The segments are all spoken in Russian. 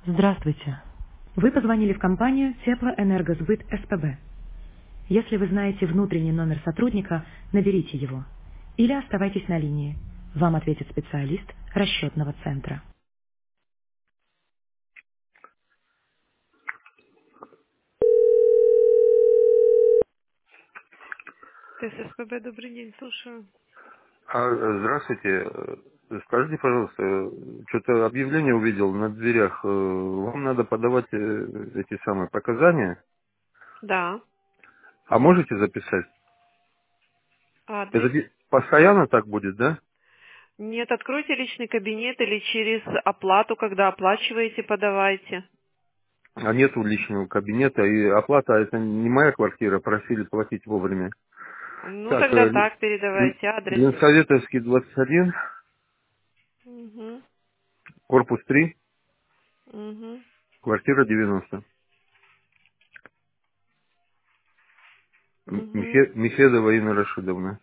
Здравствуйте. Вы позвонили в компанию Теплоэнергосбыт СПБ. Если вы знаете внутренний номер сотрудника, наберите его. Или оставайтесь на линии. Вам ответит специалист расчетного центра. ТССПБ, добрый день, слушаю. Здравствуйте. Скажите, пожалуйста, что-то объявление увидел на дверях. Вам надо подавать эти самые показания. Да. А можете записать? Это Адрес? постоянно так будет, да? Нет, откройте личный кабинет или через оплату, когда оплачиваете, подавайте. А нету личного кабинета. И оплата, это не моя квартира, просили платить вовремя. Ну, Так, тогда так, передавайте адрес. Ленсоветовский, 21, Угу. корпус 3, Угу. квартира 90. Угу. Михедова Инна Рашидовна.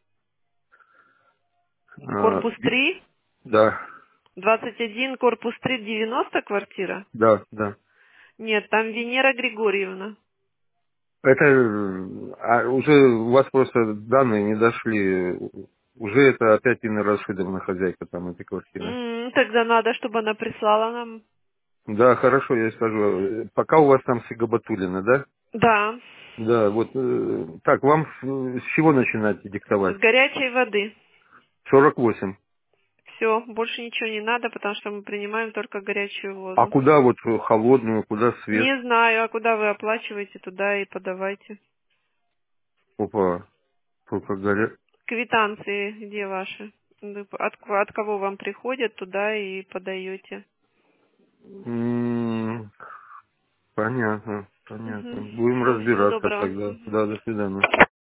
Корпус 3, Да, 21, корпус 3, 90 квартира? да. Нет, там Венера Григорьевна. Это уже у вас просто данные не дошли. Уже это опять Инна Рашидовна, хозяйка там этой квартиры. Тогда надо, чтобы она прислала нам. Да, хорошо, я скажу. Пока у вас там Сигабатулина, да? Да, Да, вот. Так, вам с чего начинать с диктовать? горячей воды. 48. Все, больше ничего не надо, потому что мы принимаем только горячую А воду. куда вот холодную, куда свет? Не знаю, а куда вы оплачиваете, туда и подавайте. Опа, только горя... Квитанции где ваши? От кого вам приходят, туда и подаете. Понятно, Угу. понятно. Будем Все, всего разбираться доброго. тогда. Мгм. Да, до свидания.